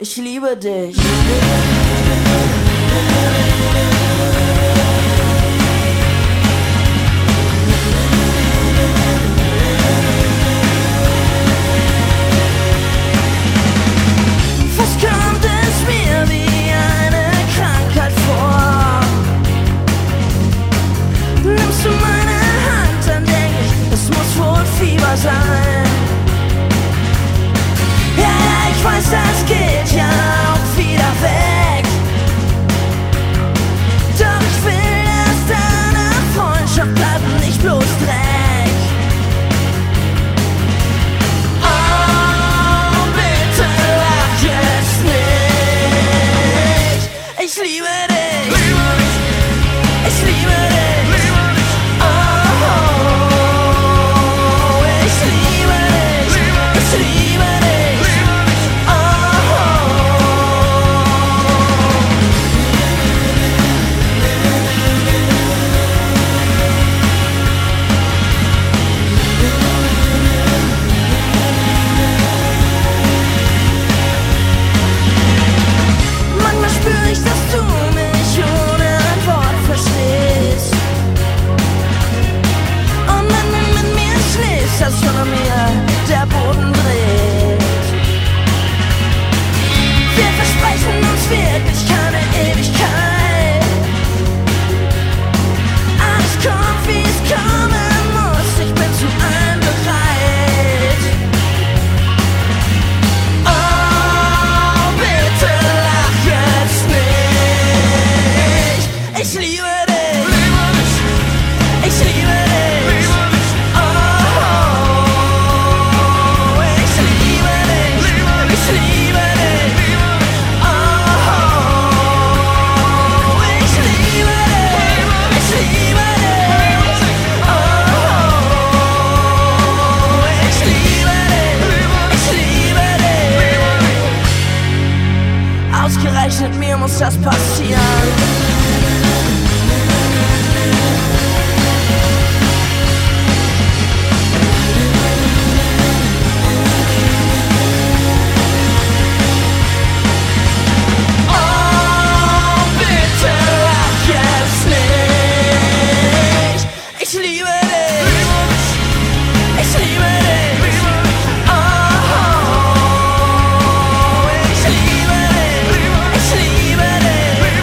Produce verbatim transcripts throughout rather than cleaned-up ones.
Ich liebe dich. Fast kommt es mir wie eine Krankheit vor. Nimmst du meine Hand, dann denk ich, es muss wohl Fieber sein. Ja, ja, ich weiß, das geht ja auch wieder weg. Doch ich will, dass deine Freundschaft bleibt und nicht bloß Dreck. Oh, bitte lach jetzt nicht. Ich liebe dich. Ich liebe dich. Oh, ich liebe dich. Ich liebe dich. Manchmal spür ich, dass du mich ohne ein Wort verstehst. Und wenn du mit mir schläfst, als unter mir der Boden dreht. Wir versprechen uns wirklich keine Ewigkeit. Alles kommt, wie es kommen muss, ich bin zu allem bereit. Oh, bitte lach jetzt nicht. Ich liebe dich. Ich liebe dich. Oh, ich liebe dich. Ich liebe dich. Oh, ich liebe dich. Ich liebe dich. Oh, ich liebe dich. Ich liebe dich. Ausgerechnet mir muss das passieren. Oh, bitte lach jetzt nicht. Ich liebe dich. Ich liebe dich. Oh, ich liebe dich. Ich liebe dich.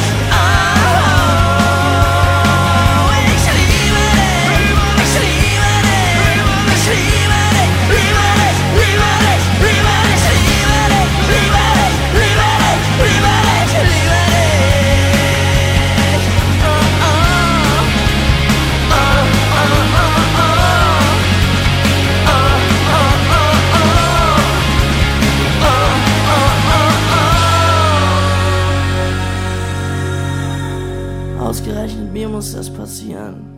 Oh, ich liebe dich. Ich liebe dich. Ich liebe dich. Liebe dich. Liebe dich. Liebe dich. Liebe dich. Liebe dich. Liebe dich. Liebe dich. Liebe dich. Oh, oh. Oh, oh, oh, oh. Oh, oh, oh, oh. Oh, oh, oh, oh. Ausgerechnet mir muss das passieren.